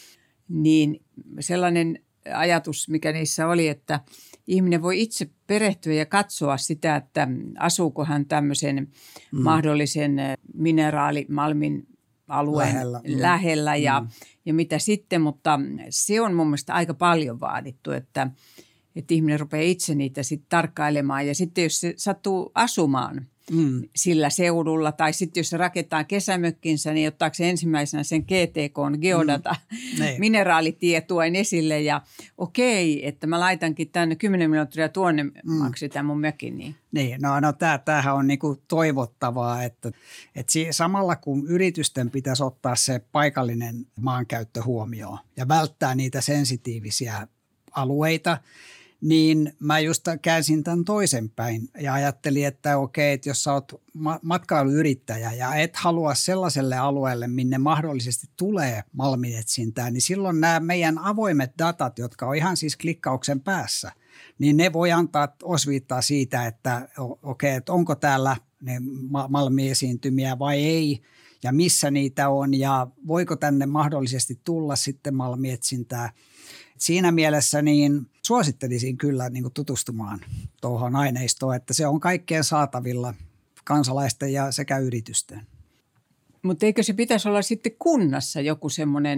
niin sellainen ajatus, mikä niissä oli, että ihminen voi itse perehtyä ja katsoa sitä, että asuuko hän tämmöisen mahdollisen mineraalimalmin alueen lähellä ja mitä sitten, mutta se on mun mielestä aika paljon vaadittu, että ihminen rupeaa itse niitä sitten tarkkailemaan ja sitten jos se sattuu asumaan sillä seudulla tai sitten jos se rakentaa kesämökkinsä, niin ottaako se ensimmäisenä sen GTK:n geodata mineraalitietueen esille ja okei, että mä laitankin tänne 10 kilometriä tuonne maksi tämän mun mökin. Niin no tämähän on niinku toivottavaa, että samalla kun yritysten pitäisi ottaa se paikallinen maankäyttö huomioon ja välttää niitä sensitiivisiä alueita, Niin mä just käänsin tämän toisenpäin ja ajattelin, että okei, että jos sä oot matkailuyrittäjä ja et halua sellaiselle alueelle, minne mahdollisesti tulee malminetsintää, niin silloin nämä meidän avoimet datat, jotka on ihan siis klikkauksen päässä, niin ne voi antaa osviittaa siitä, että okei, että onko täällä ne malmiesiintymiä vai ei ja missä niitä on ja voiko tänne mahdollisesti tulla sitten malmietsintää. Siinä mielessä niin suosittelisin kyllä niin kuin tutustumaan tuohon aineistoon, että se on kaikkien saatavilla kansalaisten ja sekä yritysten. Mutta eikö se pitäisi olla sitten kunnassa joku semmoinen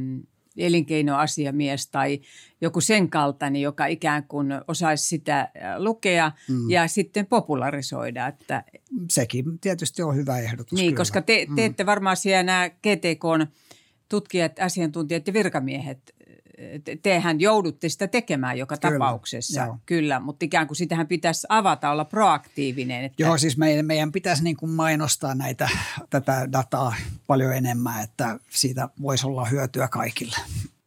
elinkeinoasiamies tai joku sen kaltainen, joka ikään kuin osaisi sitä lukea ja sitten popularisoida. Että sekin tietysti on hyvä ehdotus. Niin, kyllä. Koska te ette varmaan siellä nämä GTK:n tutkijat, asiantuntijat ja virkamiehet, tehän joudutte sitä tekemään joka tapauksessa. Joo. Kyllä, mutta ikään kuin sitähän pitäisi avata, olla proaktiivinen. Että Joo, siis meidän pitäisi niin kuin mainostaa tätä dataa paljon enemmän, että siitä voisi olla hyötyä kaikille.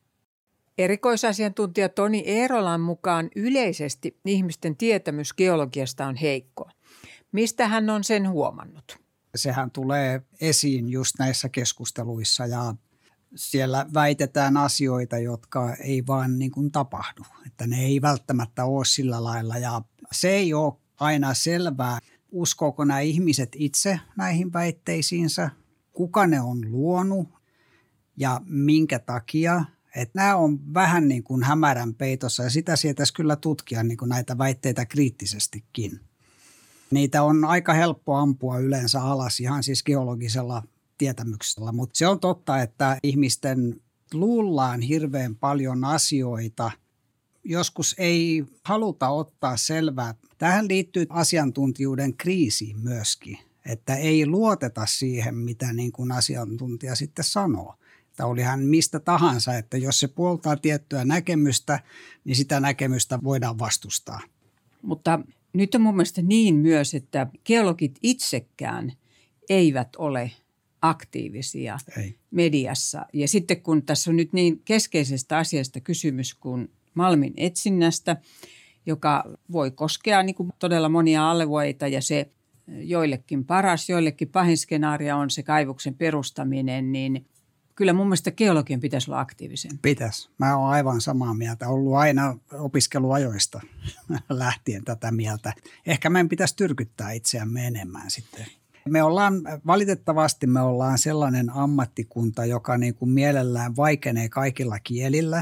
Erikoisasiantuntija Toni Eerolan mukaan yleisesti ihmisten tietämys geologiasta on heikkoa. Mistä hän on sen huomannut? Sehän tulee esiin just näissä keskusteluissa ja siellä väitetään asioita, jotka ei vaan niin kuin tapahdu, että ne ei välttämättä ole sillä lailla ja se ei ole aina selvää, uskooko nämä ihmiset itse näihin väitteisiinsä, kuka ne on luonut ja minkä takia. Että nämä on vähän niin kuin hämärän peitossa ja sitä sietäisi kyllä tutkia niin kuin näitä väitteitä kriittisestikin. Niitä on aika helppo ampua yleensä alas ihan siis geologisella tietämyksellä, mutta se on totta, että ihmisten luullaan hirveän paljon asioita. Joskus ei haluta ottaa selvää. Tähän liittyy asiantuntijuuden kriisiin myöskin, että ei luoteta siihen, mitä niin kuin asiantuntija sitten sanoo. Että oli hän mistä tahansa, että jos se puoltaa tiettyä näkemystä, niin sitä näkemystä voidaan vastustaa. Mutta nyt on mun mielestä niin myös, että geologit itsekään eivät ole aktiivisia mediassa. Ja sitten kun tässä on nyt niin keskeisestä asiasta kysymys kuin malmin etsinnästä, joka voi koskea niin kuin todella monia alueita ja se joillekin paras, joillekin pahin skenaario on se kaivoksen perustaminen, niin kyllä mun mielestä geologian pitäisi olla aktiivisempi. Pitäisi. Mä oon aivan samaa mieltä. Ollut aina opiskeluajoista lähtien tätä mieltä. Ehkä meidän pitäisi tyrkyttää itseämme enemmän sitten. Valitettavasti me ollaan sellainen ammattikunta, joka niin kuin mielellään vaikenee kaikilla kielillä.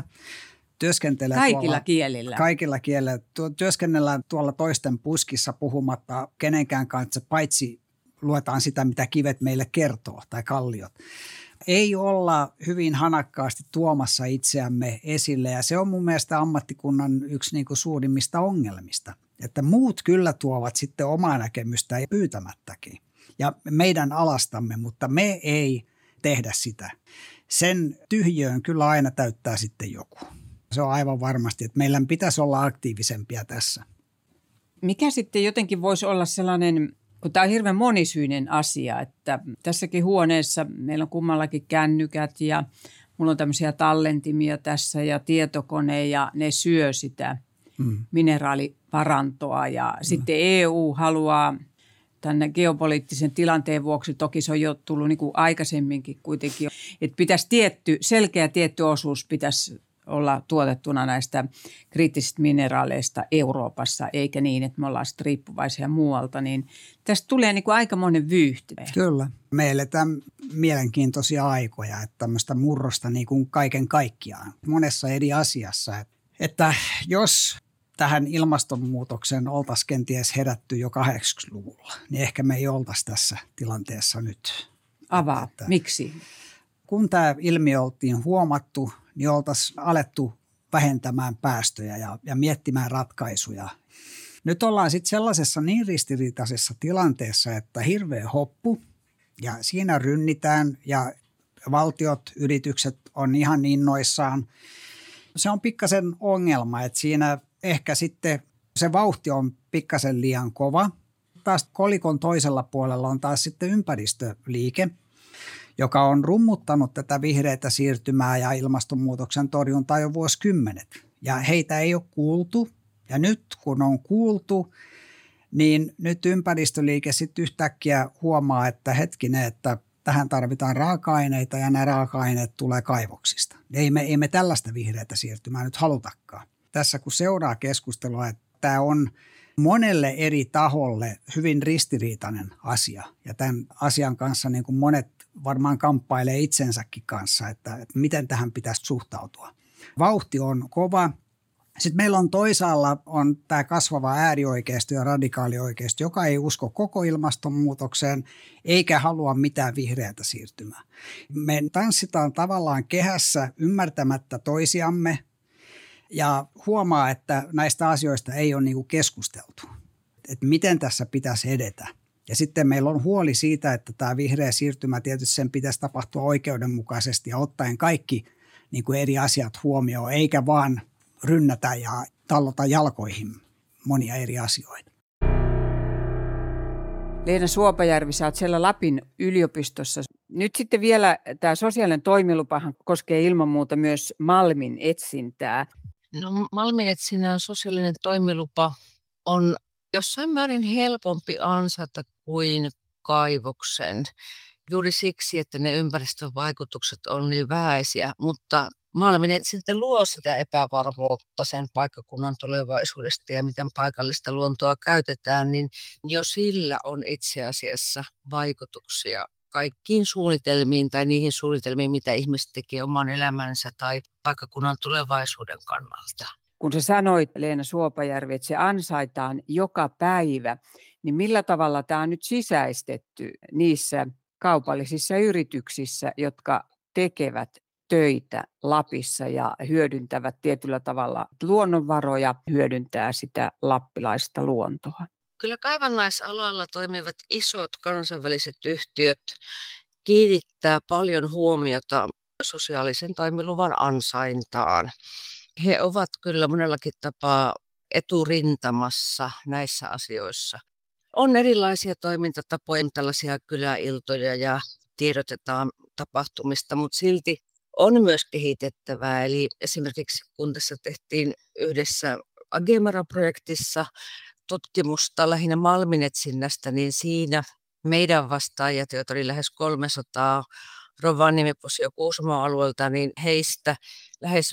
Kaikilla kielillä. Työskennellään tuolla toisten puskissa puhumatta kenenkään kanssa, paitsi luetaan sitä, mitä kivet meille kertoo tai kalliot. Ei olla hyvin hanakkaasti tuomassa itseämme esille ja se on mun mielestä ammattikunnan yksi niin kuin suurimmista ongelmista. Että muut kyllä tuovat sitten omaa näkemystä ja pyytämättäkin. Ja meidän alastamme, mutta me ei tehdä sitä. Sen tyhjöön kyllä aina täyttää sitten joku. Se on aivan varmasti, että meillä pitäisi olla aktiivisempia tässä. Mikä sitten jotenkin voisi olla sellainen, kun tämä on hirveän monisyinen asia, että tässäkin huoneessa meillä on kummallakin kännykät ja mulla on tämmöisiä tallentimia tässä ja tietokone ja ne syö sitä mineraalivarantoa ja sitten EU haluaa tänne geopoliittisen tilanteen vuoksi, toki se on jo tullut niin kuin aikaisemminkin kuitenkin, että pitäisi selkeä tietty osuus pitäisi olla tuotettuna näistä kriittisistä mineraaleista Euroopassa, eikä niin, että me ollaan sitten riippuvaisia muualta, niin tästä tulee niin kuin aikamoinen vyyhti. Kyllä. Me eletään mielenkiintoisia aikoja, että tämmöistä murrosta niin kuin kaiken kaikkiaan monessa eri asiassa. Että jos tähän ilmastonmuutokseen oltaisiin kenties herätty jo 80-luvulla, niin ehkä me ei oltaisi tässä tilanteessa nyt. Avaa. Miksi? Kun tämä ilmiö oltiin huomattu, niin oltaisiin alettu vähentämään päästöjä ja miettimään ratkaisuja. Nyt ollaan sitten sellaisessa niin ristiriitaisessa tilanteessa, että hirveä hoppu ja siinä rynnitään ja valtiot, yritykset on ihan innoissaan. Se on pikkasen ongelma, että siinä ehkä sitten se vauhti on pikkasen liian kova. Taas kolikon toisella puolella on taas sitten ympäristöliike, joka on rummuttanut tätä vihreätä siirtymää ja ilmastonmuutoksen torjuntaa jo vuosikymmenet. Ja heitä ei ole kuultu Ja nyt kun on kuultu, niin nyt ympäristöliike sitten yhtäkkiä huomaa, että hetkinen, että tähän tarvitaan raaka-aineita ja nämä raaka-aineet tulee kaivoksista. Ei me tällaista vihreätä siirtymää nyt halutakaan. Tässä kun seuraa keskustelua, että tämä on monelle eri taholle hyvin ristiriitainen asia. Ja tämän asian kanssa niin kuin monet varmaan kamppailee itsensäkin kanssa, että miten tähän pitäisi suhtautua. Vauhti on kova. Sitten meillä on toisaalla on tämä kasvava äärioikeisto ja radikaalioikeisto, joka ei usko koko ilmastonmuutokseen eikä halua mitään vihreätä siirtymää. Me tanssitaan tavallaan kehässä ymmärtämättä toisiamme ja huomaa, että näistä asioista ei ole niin kuin keskusteltu, että miten tässä pitäisi edetä. Ja sitten meillä on huoli siitä, että tämä vihreä siirtymä tietysti sen pitäisi tapahtua oikeudenmukaisesti ja ottaen kaikki niin kuin eri asiat huomioon, eikä vaan rynnätä ja tallota jalkoihin monia eri asioita. Leena Suopajärvi, sä oot siellä Lapin yliopistossa. Nyt sitten vielä tämä sosiaalinen toimilupahan koskee ilman muuta myös malmin etsintää. No, malminetsinnän sosiaalinen toimilupa on jossain määrin helpompi ansata kuin kaivoksen. Juuri siksi, että ne ympäristövaikutukset on niin vähäisiä, mutta malminetsintä luo sitä epävarmuutta sen paikkakunnan tulevaisuudesta ja miten paikallista luontoa käytetään, niin jo sillä on itse asiassa vaikutuksia kaikkiin suunnitelmiin tai niihin suunnitelmiin, mitä ihmiset tekee oman elämänsä tai paikkakunnan tulevaisuuden kannalta. Kun sä sanoit, Leena Suopajärvi, että se ansaitaan joka päivä, niin millä tavalla tämä on nyt sisäistetty niissä kaupallisissa yrityksissä, jotka tekevät töitä Lapissa ja hyödyntävät tietyllä tavalla luonnonvaroja, hyödyntää sitä lappilaista luontoa? Kyllä kaivannaisalalla toimivat isot kansainväliset yhtiöt kiinnittää paljon huomiota sosiaalisen toimiluvan ansaintaan. He ovat kyllä monellakin tapaa eturintamassa näissä asioissa. On erilaisia toimintatapoja, tällaisia kyläiltoja ja tiedotetaan tapahtumista, mutta silti on myös kehitettävää. Eli esimerkiksi kun tässä tehtiin yhdessä Agemara-projektissa tutkimusta lähinnä malminetsinnästä, niin siinä meidän vastaajat, joita oli lähes 300 Rovaniemi, Posio, Kuusamon alueelta, niin heistä lähes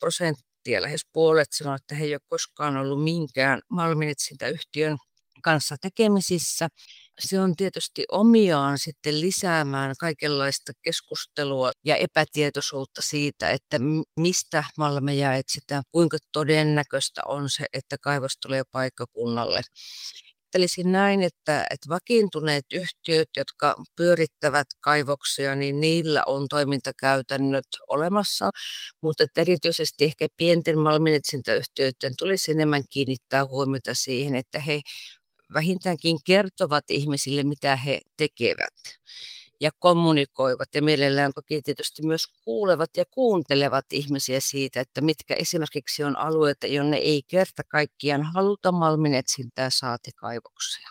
50%, lähes puolet sanoi, että he ei ole koskaan ollut minkään malminetsintäyhtiön kanssa tekemisissä. Se on tietysti omiaan sitten lisäämään kaikenlaista keskustelua ja epätietoisuutta siitä, että mistä malmeja etsitään, kuinka todennäköistä on se, että kaivos tulee paikkakunnalle. Ajattelisin näin, että vakiintuneet yhtiöt, jotka pyörittävät kaivoksia, niin niillä on toimintakäytännöt olemassa, mutta erityisesti ehkä pienten malminetsintäyhtiöiden tulisi enemmän kiinnittää huomiota siihen, että he vähintäänkin kertovat ihmisille, mitä he tekevät ja kommunikoivat ja mielellään toki tietysti myös kuulevat ja kuuntelevat ihmisiä siitä, että mitkä esimerkiksi on alueita, jonne ei kerta kaikkiaan haluta malminetsintää saati kaivoksia.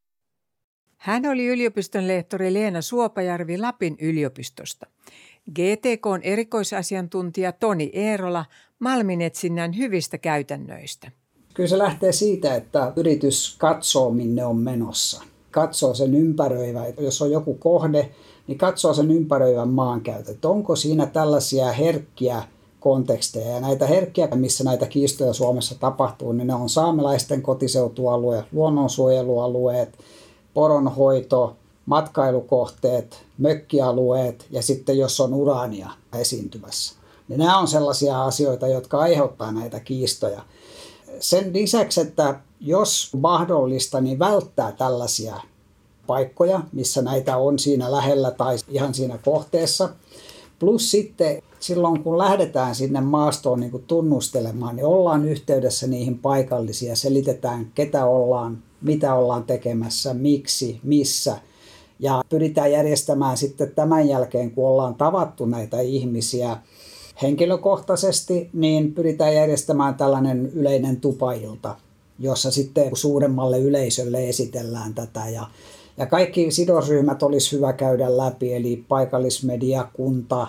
Hän oli yliopiston lehtori Leena Suopajärvi Lapin yliopistosta. GTK:n erikoisasiantuntija Toni Eerola malminetsinnän hyvistä käytännöistä. Kyllä se lähtee siitä, että yritys katsoo, minne on menossa. Katsoo sen ympäröivän, jos on joku kohde, niin katsoo sen ympäröivän maankäytön. Onko siinä tällaisia herkkiä konteksteja. Ja näitä herkkiä, missä näitä kiistoja Suomessa tapahtuu, niin ne on saamelaisten kotiseutualue, luonnonsuojelualueet, poronhoito, matkailukohteet, mökkialueet ja sitten jos on uraania esiintymässä. Niin nämä on sellaisia asioita, jotka aiheuttaa näitä kiistoja. Sen lisäksi, että jos mahdollista, niin välttää tällaisia paikkoja, missä näitä on siinä lähellä tai ihan siinä kohteessa. Plus sitten silloin, kun lähdetään sinne maastoon niin kuin tunnustelemaan, niin ollaan yhteydessä niihin paikallisia, selitetään ketä ollaan, mitä ollaan tekemässä, miksi, missä. Ja pyritään järjestämään sitten tämän jälkeen, kun ollaan tavattu näitä ihmisiä henkilökohtaisesti, niin pyritään järjestämään tällainen yleinen tupailta, jossa sitten suuremmalle yleisölle esitellään tätä. Ja kaikki sidosryhmät olisi hyvä käydä läpi, eli paikallismedia, kunta,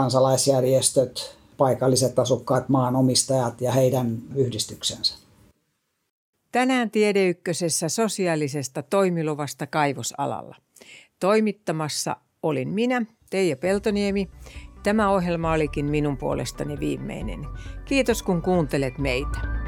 kansalaisjärjestöt, paikalliset asukkaat, maanomistajat ja heidän yhdistyksensä. Tänään Tiede Ykkösessä sosiaalisesta toimiluvasta kaivosalalla. Toimittamassa olin minä, Teija Peltoniemi. Tämä ohjelma olikin minun puolestani viimeinen. Kiitos kun kuuntelet meitä.